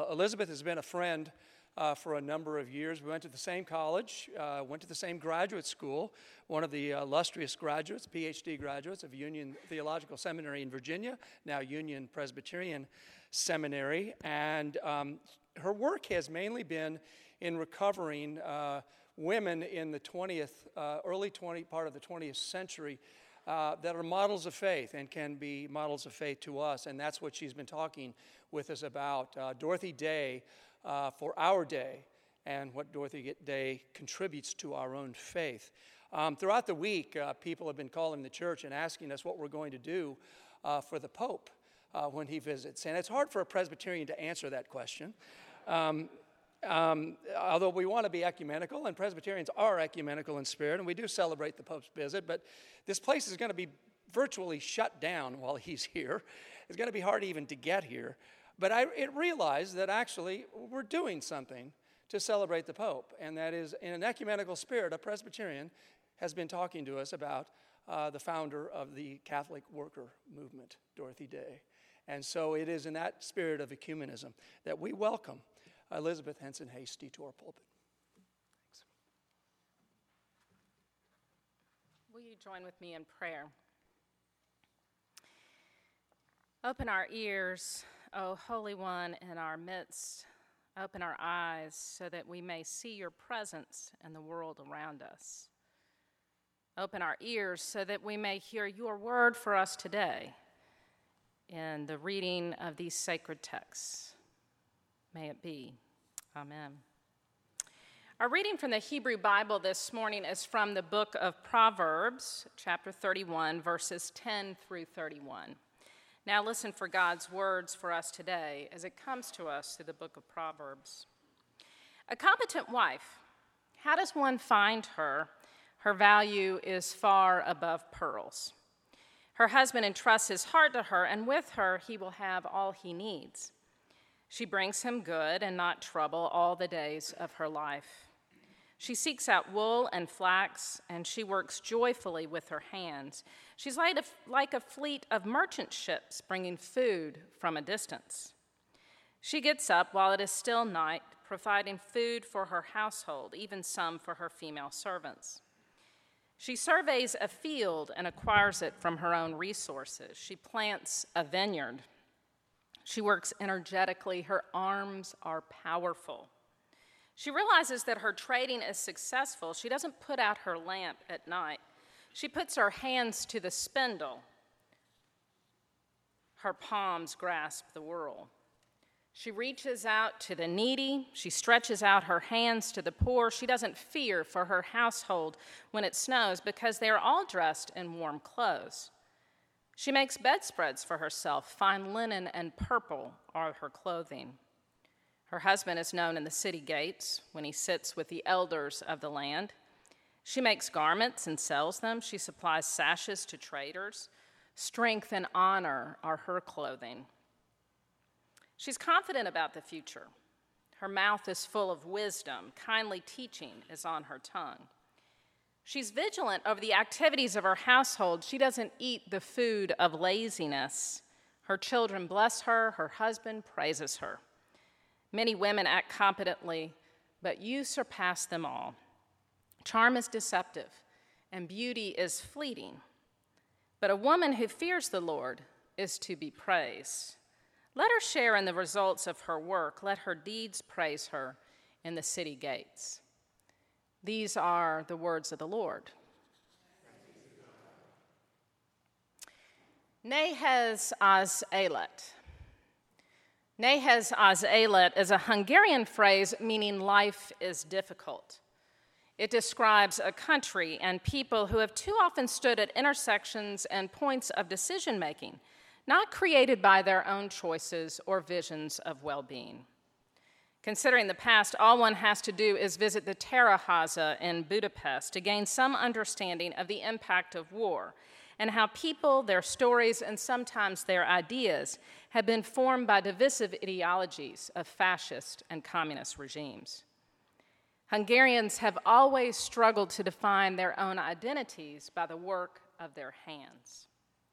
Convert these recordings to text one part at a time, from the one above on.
Elizabeth has been a friend for a number of years. We went to the same college, went to the same graduate school, one of the illustrious graduates, PhD graduates of Union Theological Seminary in Virginia, now Union Presbyterian Seminary. And her work has mainly been in recovering women in the early part of the 20th century that are models of faith and can be models of faith to us. And that's what she's been talking with us about. Dorothy Day, for our day, and what Dorothy Day contributes to our own faith. Throughout the week, people have been calling the church and asking us what we're going to do for the Pope when he visits. And it's hard for a Presbyterian to answer that question. Although we want to be ecumenical, and Presbyterians are ecumenical in spirit, and we do celebrate the Pope's visit, but this place is going to be virtually shut down while he's here. It's going to be hard even to get here. But I realized that actually we're doing something to celebrate the Pope, and that is, in an ecumenical spirit, a Presbyterian has been talking to us about the founder of the Catholic worker movement, Dorothy Day. And so it is in that spirit of ecumenism that we welcome Elizabeth Henson Hasty to our pulpit. Thanks. Will you join with me in prayer? Open our ears, O Holy One in our midst. Open our eyes so that we may see your presence in the world around us. Open our ears so that we may hear your word for us today in the reading of these sacred texts. May it be. Amen. Our reading from the Hebrew Bible this morning is from the book of Proverbs, chapter 31, verses 10 through 31. Now listen for God's words for us today as it comes to us through the book of Proverbs. A competent wife, how does one find her? Her value is far above pearls. Her husband entrusts his heart to her, and with her he will have all he needs. She brings him good and not trouble all the days of her life. She seeks out wool and flax, and she works joyfully with her hands. She's like a fleet of merchant ships bringing food from a distance. She gets up while it is still night, providing food for her household, even some for her female servants. She surveys a field and acquires it from her own resources. She plants a vineyard. She works energetically. Her arms are powerful. She realizes that her trading is successful. She doesn't put out her lamp at night. She puts her hands to the spindle. Her palms grasp the whirl. She reaches out to the needy. She stretches out her hands to the poor. She doesn't fear for her household when it snows because they are all dressed in warm clothes. She makes bedspreads for herself. Fine linen and purple are her clothing. Her husband is known in the city gates when he sits with the elders of the land. She makes garments and sells them. She supplies sashes to traders. Strength and honor are her clothing. She's confident about the future. Her mouth is full of wisdom. Kindly teaching is on her tongue. She's vigilant over the activities of her household. She doesn't eat the food of laziness. Her children bless her. Her husband praises her. Many women act competently, but you surpass them all. Charm is deceptive, and beauty is fleeting. But a woman who fears the Lord is to be praised. Let her share in the results of her work. Let her deeds praise her in the city gates. These are the words of the Lord. Nehez az élet. Nehez az élet is a Hungarian phrase meaning life is difficult. It describes a country and people who have too often stood at intersections and points of decision-making, not created by their own choices or visions of well-being. Considering the past, all one has to do is visit the Teraháza in Budapest to gain some understanding of the impact of war and how people, their stories, and sometimes their ideas have been formed by divisive ideologies of fascist and communist regimes. Hungarians have always struggled to define their own identities by the work of their hands.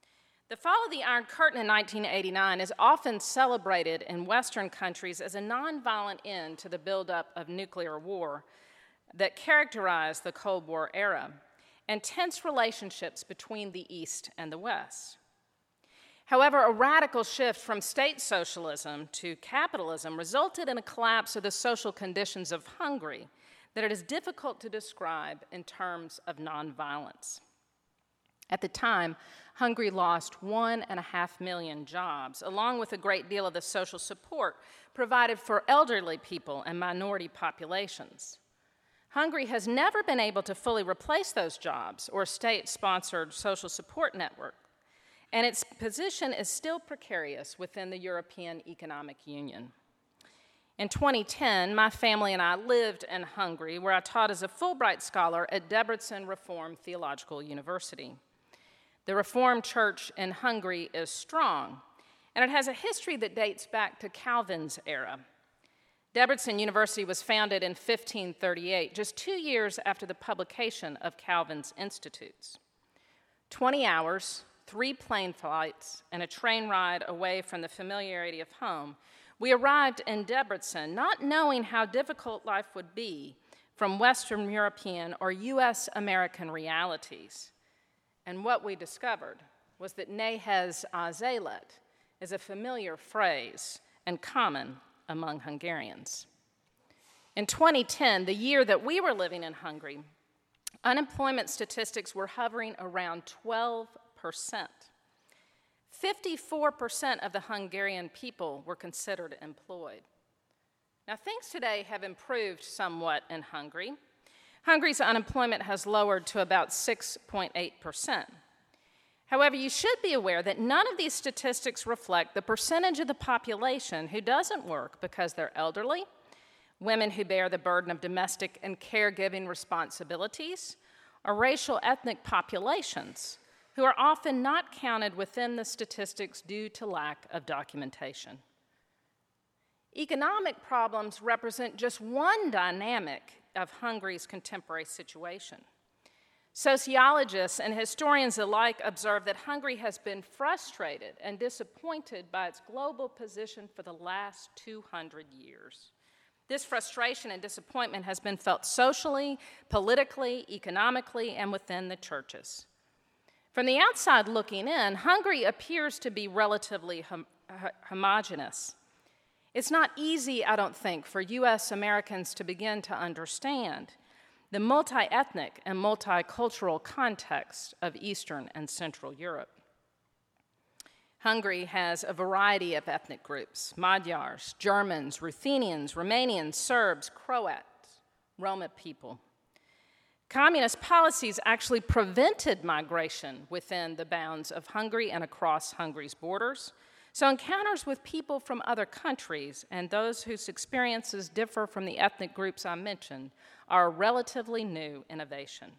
The fall of the Iron Curtain in 1989 is often celebrated in Western countries as a nonviolent end to the buildup of nuclear war that characterized the Cold War era and tense relationships between the East and the West. However, a radical shift from state socialism to capitalism resulted in a collapse of the social conditions of Hungary that it is difficult to describe in terms of nonviolence. At the time, Hungary lost 1.5 million jobs, along with a great deal of the social support provided for elderly people and minority populations. Hungary has never been able to fully replace those jobs or state-sponsored social support network, and its position is still precarious within the European Economic Union. In 2010, my family and I lived in Hungary, where I taught as a Fulbright scholar at Debrecen Reformed Theological University. The Reformed Church in Hungary is strong, and it has a history that dates back to Calvin's era. Debrecen University was founded in 1538, just 2 years after the publication of Calvin's Institutes. 20 hours, 3 plane flights, and a train ride away from the familiarity of home, we arrived in Debrecen not knowing how difficult life would be from Western European or U.S. American realities. And what we discovered was that Nehez az élet is a familiar phrase and common among Hungarians. In 2010, the year that we were living in Hungary, unemployment statistics were hovering around 12%. 54% of the Hungarian people were considered employed. Now, things today have improved somewhat in Hungary. Hungary's unemployment has lowered to about 6.8%. However, you should be aware that none of these statistics reflect the percentage of the population who doesn't work because they're elderly, women who bear the burden of domestic and caregiving responsibilities, or racial ethnic populations who are often not counted within the statistics due to lack of documentation. Economic problems represent just one dynamic of Hungary's contemporary situation. Sociologists and historians alike observe that Hungary has been frustrated and disappointed by its global position for the last 200 years. This frustration and disappointment has been felt socially, politically, economically, and within the churches. From the outside looking in, Hungary appears to be relatively homogeneous. It's not easy, I don't think, for U.S. Americans to begin to understand the multi-ethnic and multicultural context of Eastern and Central Europe. Hungary has a variety of ethnic groups: Magyars, Germans, Ruthenians, Romanians, Serbs, Croats, Roma people. Communist policies actually prevented migration within the bounds of Hungary and across Hungary's borders. So encounters with people from other countries and those whose experiences differ from the ethnic groups I mentioned are a relatively new innovation.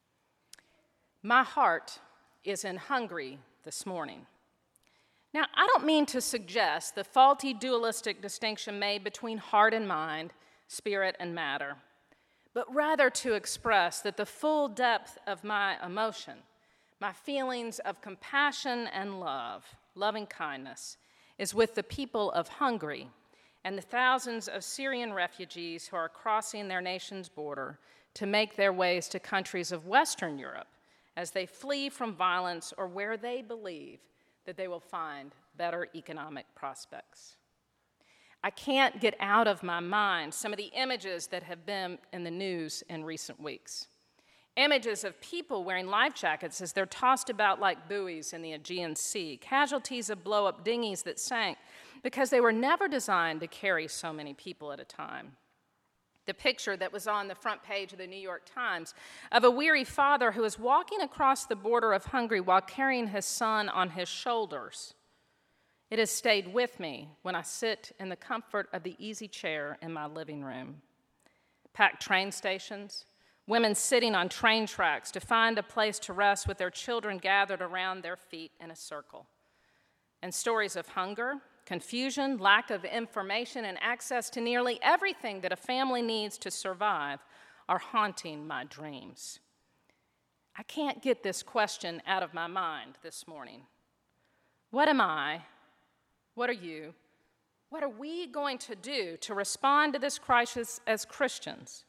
My heart is in Hungary this morning. Now, I don't mean to suggest the faulty dualistic distinction made between heart and mind, spirit and matter, but rather to express that the full depth of my emotion, my feelings of compassion and love, loving kindness, is with the people of Hungary and the thousands of Syrian refugees who are crossing their nation's border to make their ways to countries of Western Europe as they flee from violence or where they believe that they will find better economic prospects. I can't get out of my mind some of the images that have been in the news in recent weeks. Images of people wearing life jackets as they're tossed about like buoys in the Aegean Sea, casualties of blow-up dinghies that sank because they were never designed to carry so many people at a time. The picture that was on the front page of the New York Times of a weary father who is walking across the border of Hungary while carrying his son on his shoulders. It has stayed with me when I sit in the comfort of the easy chair in my living room. Packed train stations, women sitting on train tracks to find a place to rest with their children gathered around their feet in a circle. And stories of hunger, confusion, lack of information, and access to nearly everything that a family needs to survive are haunting my dreams. I can't get this question out of my mind this morning. What am I? What are you? What are we going to do to respond to this crisis as Christians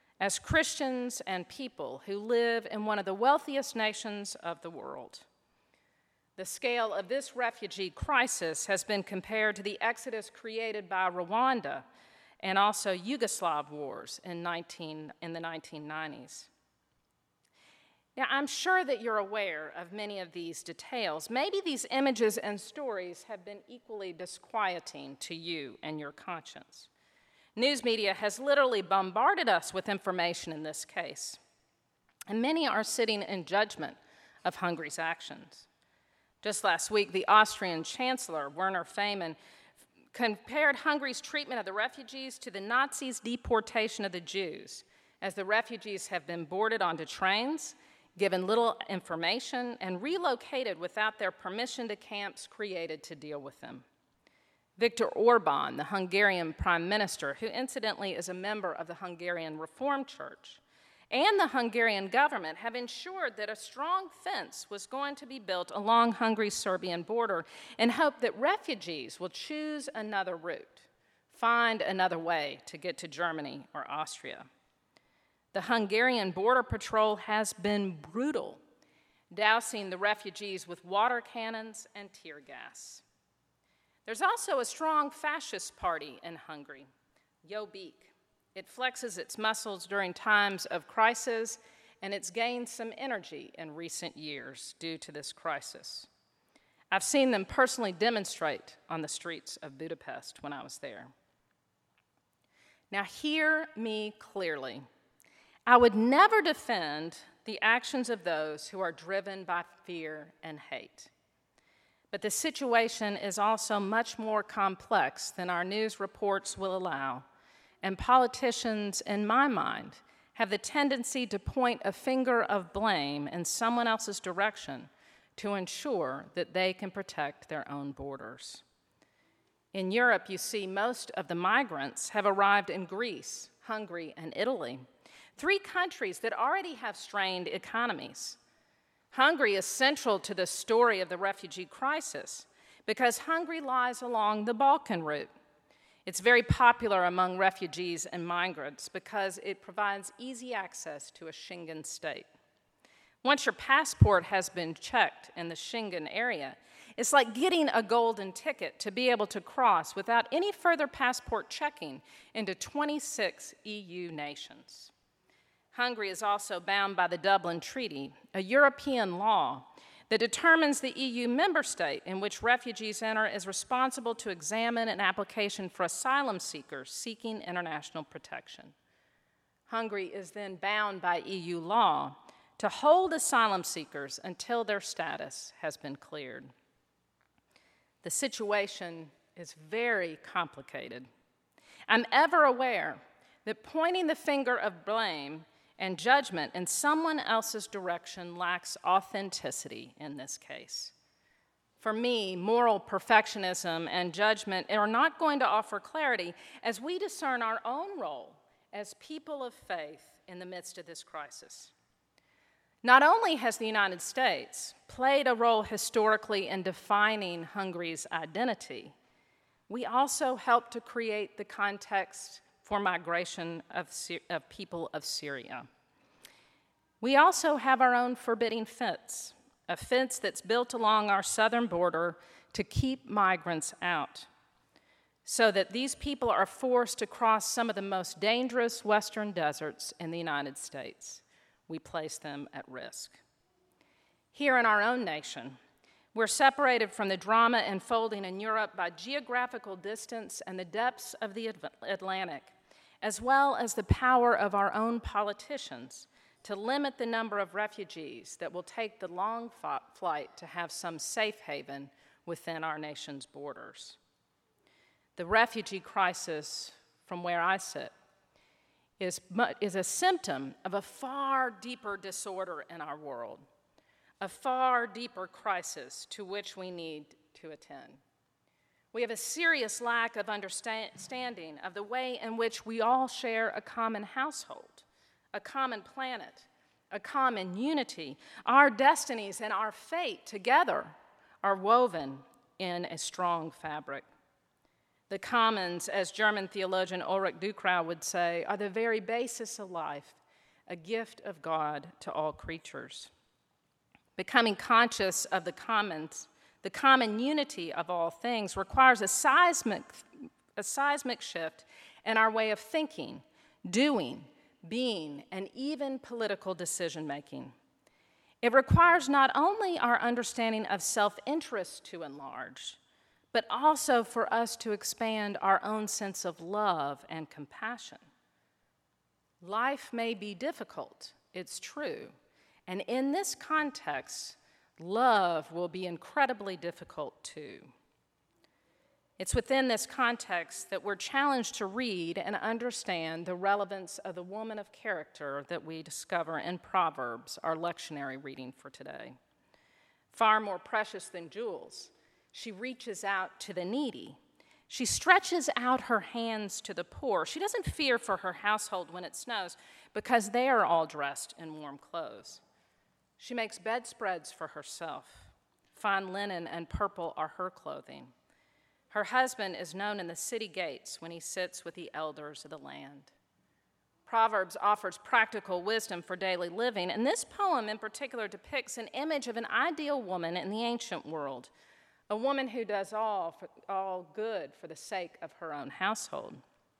and people who live in one of the wealthiest nations of the world? The scale of this refugee crisis has been compared to the exodus created by Rwanda and also Yugoslav wars in the 1990s. Now, I'm sure that you're aware of many of these details. Maybe these images and stories have been equally disquieting to you and your conscience. News media has literally bombarded us with information in this case, and many are sitting in judgment of Hungary's actions. Just last week, the Austrian Chancellor, Werner Faymann, compared Hungary's treatment of the refugees to the Nazis' deportation of the Jews, as the refugees have been boarded onto trains, given little information, and relocated without their permission to camps created to deal with them. Viktor Orban, the Hungarian prime minister, who incidentally is a member of the Hungarian Reformed Church, and the Hungarian government have ensured that a strong fence was going to be built along Hungary's Serbian border in hope that refugees will choose another route, find another way to get to Germany or Austria. The Hungarian border patrol has been brutal, dousing the refugees with water cannons and tear gas. There's also a strong fascist party in Hungary, Jobbik. It flexes its muscles during times of crisis, and it's gained some energy in recent years due to this crisis. I've seen them personally demonstrate on the streets of Budapest when I was there. Now, hear me clearly. I would never defend the actions of those who are driven by fear and hate. But the situation is also much more complex than our news reports will allow. And politicians, in my mind, have the tendency to point a finger of blame in someone else's direction to ensure that they can protect their own borders. In Europe, you see most of the migrants have arrived in Greece, Hungary, and Italy, 3 countries that already have strained economies. Hungary is central to the story of the refugee crisis because Hungary lies along the Balkan route. It's very popular among refugees and migrants because it provides easy access to a Schengen state. Once your passport has been checked in the Schengen area, it's like getting a golden ticket to be able to cross without any further passport checking into 26 EU nations. Hungary is also bound by the Dublin Treaty, a European law that determines the EU member state in which refugees enter is responsible to examine an application for asylum seekers seeking international protection. Hungary is then bound by EU law to hold asylum seekers until their status has been cleared. The situation is very complicated. I'm ever aware that pointing the finger of blame and judgment in someone else's direction lacks authenticity in this case. For me, moral perfectionism and judgment are not going to offer clarity as we discern our own role as people of faith in the midst of this crisis. Not only has the United States played a role historically in defining Hungary's identity, we also helped to create the context for migration of people of Syria. We also have our own forbidding fence, a fence that's built along our southern border to keep migrants out, so that these people are forced to cross some of the most dangerous western deserts in the United States. We place them at risk. Here in our own nation, we're separated from the drama unfolding in Europe by geographical distance and the depths of the Atlantic, as well as the power of our own politicians to limit the number of refugees that will take the long flight to have some safe haven within our nation's borders. The refugee crisis, from where I sit, is a symptom of a far deeper disorder in our world, a far deeper crisis to which we need to attend. We have a serious lack of understanding of the way in which we all share a common household, a common planet, a common unity. Our destinies and our fate together are woven in a strong fabric. The commons, as German theologian Ulrich Ducrow would say, are the very basis of life, a gift of God to all creatures. Becoming conscious of the commons, the common unity of all things, requires a seismic shift in our way of thinking, doing, being, and even political decision-making. It requires not only our understanding of self-interest to enlarge, but also for us to expand our own sense of love and compassion. Life may be difficult, it's true, and in this context, love will be incredibly difficult too. It's within this context that we're challenged to read and understand the relevance of the woman of character that we discover in Proverbs, our lectionary reading for today. Far more precious than jewels, she reaches out to the needy. She stretches out her hands to the poor. She doesn't fear for her household when it snows because they are all dressed in warm clothes. She makes bedspreads for herself. Fine linen and purple are her clothing. Her husband is known in the city gates when he sits with the elders of the land. Proverbs offers practical wisdom for daily living, and this poem in particular depicts an image of an ideal woman in the ancient world, a woman who does all good for the sake of her own household.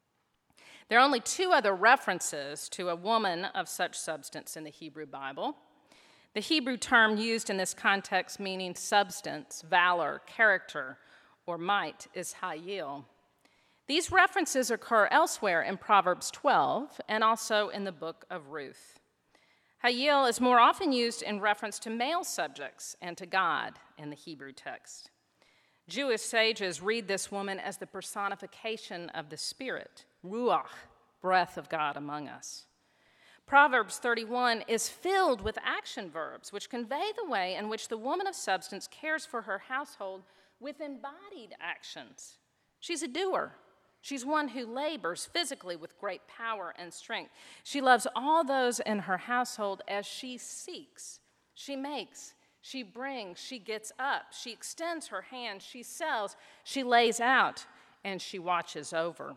There are only two other references to a woman of such substance in the Hebrew Bible. The Hebrew term used in this context meaning substance, valor, character, or might is Hayil. These references occur elsewhere in Proverbs 12 and also in the book of Ruth. Hayil is more often used in reference to male subjects and to God in the Hebrew text. Jewish sages read this woman as the personification of the Spirit, Ruach, breath of God among us. Proverbs 31 is filled with action verbs which convey the way in which the woman of substance cares for her household with embodied actions. She's a doer. She's one who labors physically with great power and strength. She loves all those in her household as she seeks. She makes, she brings, she gets up, she extends her hand, she sells, she lays out, and she watches over.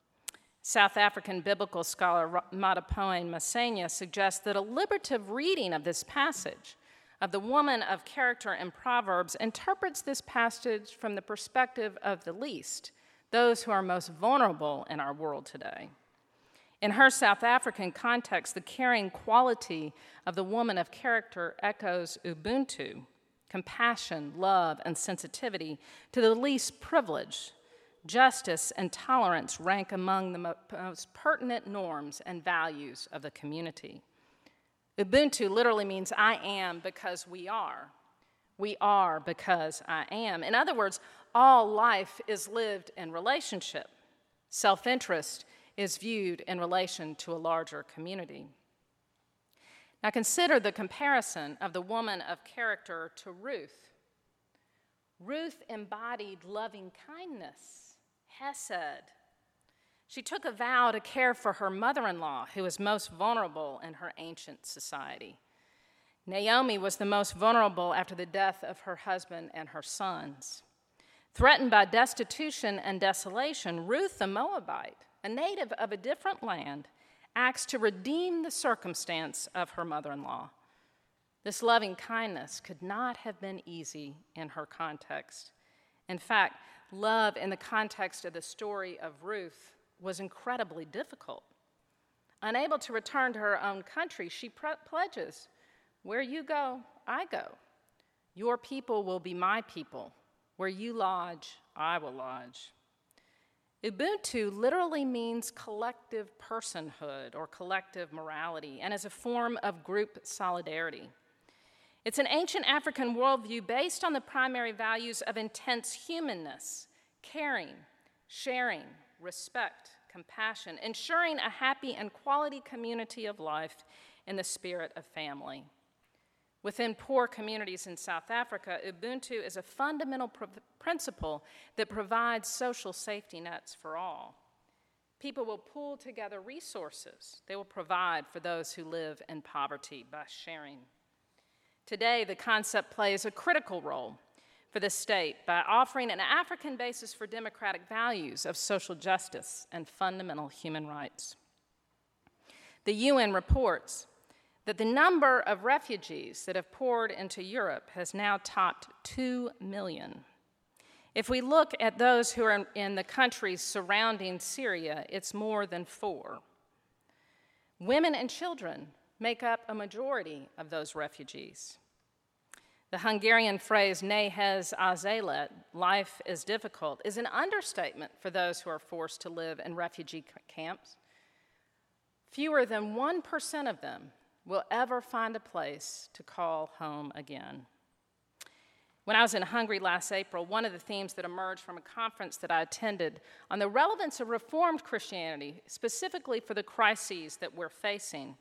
South African biblical scholar Matapoen Masenya suggests that a liberative reading of this passage of the woman of character in Proverbs interprets this passage from the perspective of the least, those who are most vulnerable in our world today. In her South African context, the caring quality of the woman of character echoes Ubuntu, compassion, love, and sensitivity to the least privileged. Justice and tolerance rank among the most pertinent norms and values of the community. Ubuntu literally means I am because we are. We are because I am. In other words, all life is lived in relationship. Self-interest is viewed in relation to a larger community. Now consider the comparison of the woman of character to Ruth. Ruth embodied loving kindness, Hesed. She took a vow to care for her mother-in-law, who was most vulnerable in her ancient society. Naomi was the most vulnerable after the death of her husband and her sons. Threatened by destitution and desolation, Ruth the Moabite, a native of a different land, acts to redeem the circumstance of her mother-in-law. This loving kindness could not have been easy in her context. In fact, love in the context of the story of Ruth was incredibly difficult. Unable to return to her own country, she pledges, "Where you go, I go. Your people will be my people. Where you lodge, I will lodge." Ubuntu literally means collective personhood or collective morality and is a form of group solidarity. It's an ancient African worldview based on the primary values of intense humanness, caring, sharing, respect, compassion, ensuring a happy and quality community of life in the spirit of family. Within poor communities in South Africa, Ubuntu is a fundamental principle that provides social safety nets for all. People will pool together resources. They will provide for those who live in poverty by sharing. Today, the concept plays a critical role. for the state by offering an African basis for democratic values of social justice and fundamental human rights. The UN reports that the number of refugees that have poured into Europe has now topped 2 million. If we look at those who are in the countries surrounding Syria, it's more than 4. Women and children make up a majority of those refugees. The Hungarian phrase, nehéz az élet, life is difficult, is an understatement for those who are forced to live in refugee camps. Fewer than 1% of them will ever find a place to call home again. When I was in Hungary last April, one of the themes that emerged from a conference that I attended on the relevance of Reformed Christianity, specifically for the crises that we're facing,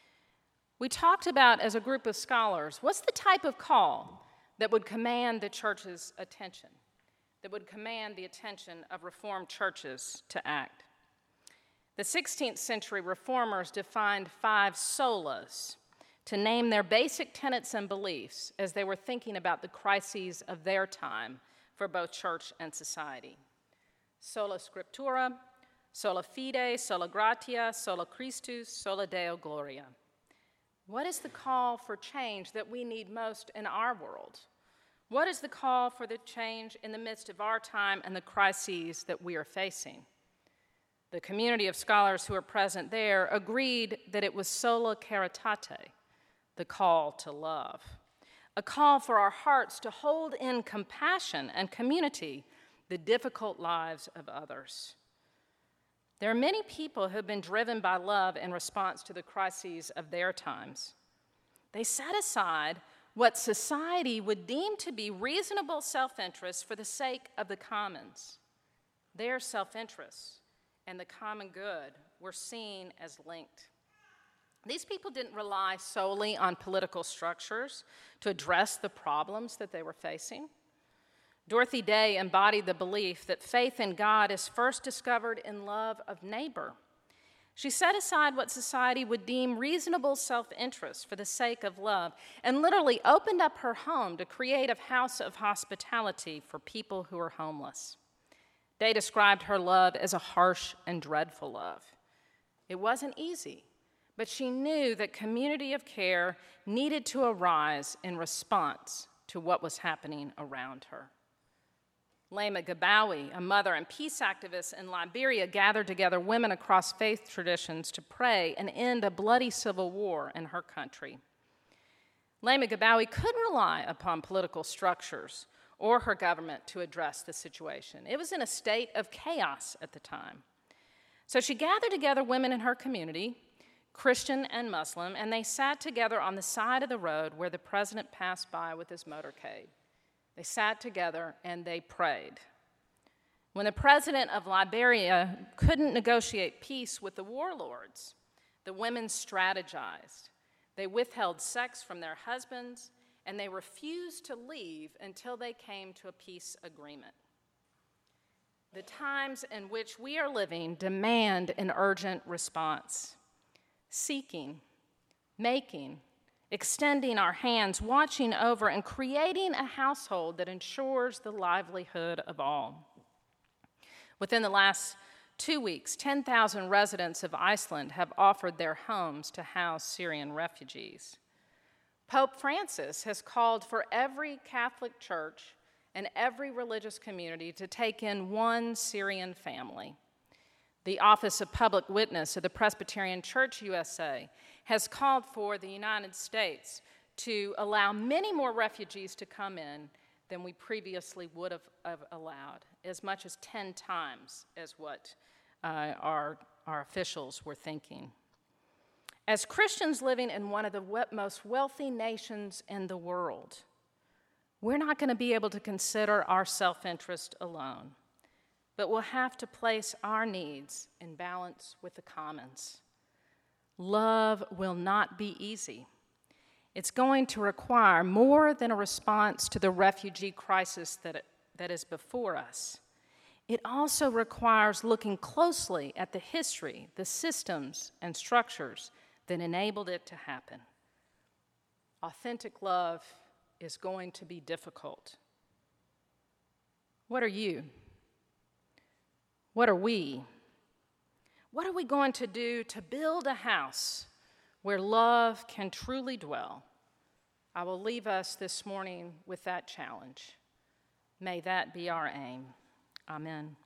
we talked about, as a group of scholars, what's the type of call that would command the church's attention, that would command the attention of Reformed churches to act? The 16th century reformers defined 5 solas to name their basic tenets and beliefs as they were thinking about the crises of their time for both church and society. Sola scriptura, sola fide, sola gratia, sola Christus, sola Deo gloria. What is the call for change that we need most in our world? What is the call for the change in the midst of our time and the crises that we are facing? The community of scholars who were present there agreed that it was sola caritate, the call to love, a call for our hearts to hold in compassion and community the difficult lives of others. There are many people who have been driven by love in response to the crises of their times. They set aside what society would deem to be reasonable self-interest for the sake of the commons. Their self-interests and the common good were seen as linked. These people didn't rely solely on political structures to address the problems that they were facing. Dorothy Day embodied the belief that faith in God is first discovered in love of neighbor. She set aside what society would deem reasonable self-interest for the sake of love and literally opened up her home to create a house of hospitality for people who were homeless. Day described her love as a harsh and dreadful love. It wasn't easy, but she knew that community of care needed to arise in response to what was happening around her. Lema Gabawi, a mother and peace activist in Liberia, gathered together women across faith traditions to pray and end a bloody civil war in her country. Lema Gabawi couldn't rely upon political structures or her government to address the situation. It was in a state of chaos at the time. So she gathered together women in her community, Christian and Muslim, and they sat together on the side of the road where the president passed by with his motorcade. They sat together and they prayed. When the president of Liberia couldn't negotiate peace with the warlords, the women strategized. They withheld sex from their husbands, and they refused to leave until they came to a peace agreement. The times in which we are living demand an urgent response. Seeking, making, extending our hands, watching over, and creating a household that ensures the livelihood of all. Within the last 2 weeks, 10,000 residents of Iceland have offered their homes to house Syrian refugees. Pope Francis has called for every Catholic church and every religious community to take in one Syrian family. The Office of Public Witness of the Presbyterian Church USA has called for the United States to allow many more refugees to come in than we previously would have allowed, as much as 10 times as what our officials were thinking. As Christians living in one of the most wealthy nations in the world, we're not going to be able to consider our self-interest alone, but we'll have to place our needs in balance with the commons. Love will not be easy. It's going to require more than a response to the refugee crisis that is before us. It also requires looking closely at the history, the systems, and structures that enabled it to happen. Authentic love is going to be difficult. What are you? What are we? What are we going to do to build a house where love can truly dwell? I will leave us this morning with that challenge. May that be our aim. Amen.